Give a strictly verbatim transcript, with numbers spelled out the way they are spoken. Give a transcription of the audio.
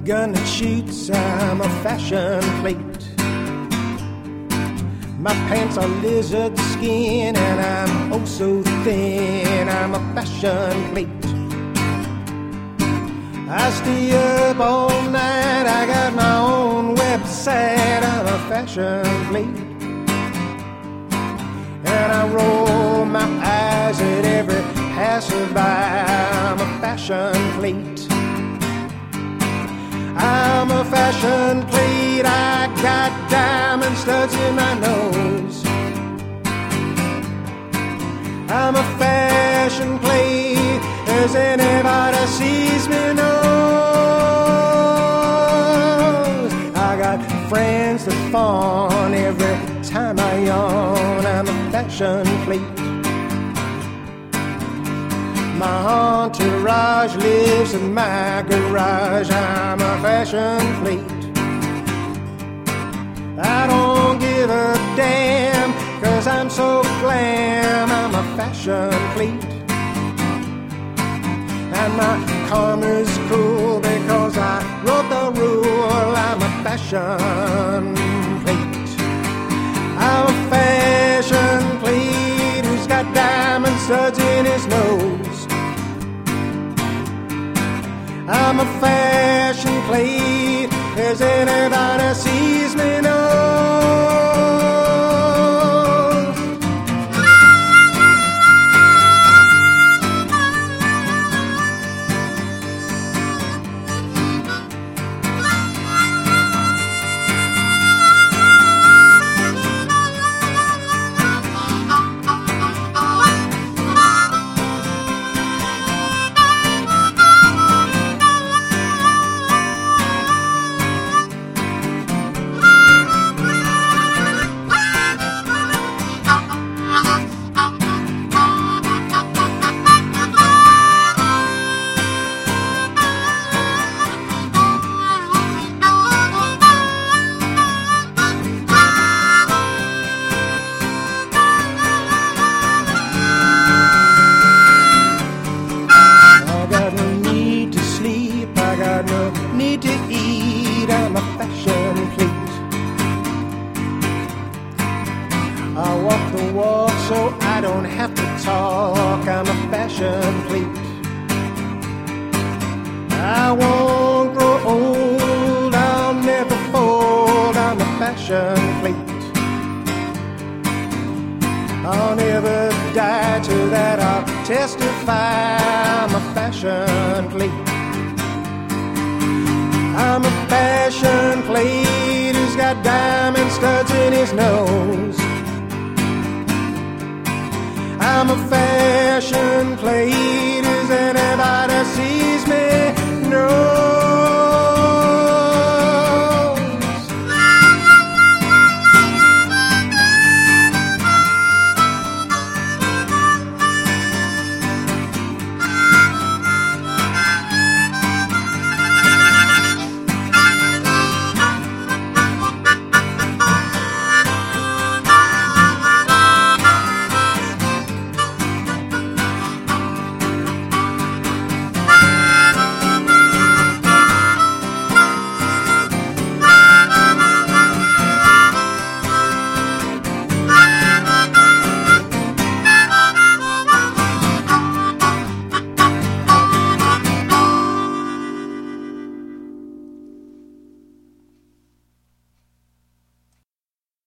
gun that shoots, I'm a fashion plate. My pants are lizard skin and I'm oh so thin, I'm a fashion plate. I stay up all night, I got my own website, I'm a fashion plate. And I roll my eyes at every passerby, I'm a fashion plate. I'm a fashion plate, I got diamond studs in my nose. I'm a fashion plate, as anybody sees me knows. I got friends that fawn every time I yawn, I'm a fashion plate. My entourage lives in my garage, I'm a fashion plate. I don't give a damn, cause I'm so glam, I'm a fashion plate. And my karma's cool because I wrote the rule, I'm a fashion plate. I'm a fashion plate who's got diamond studs in his nose. I'm a fashion plate, as anybody sees me knows. Testify, I'm a fashion plate. I'm a fashion plate who's got diamond studs in his nose. I'm a fashion plate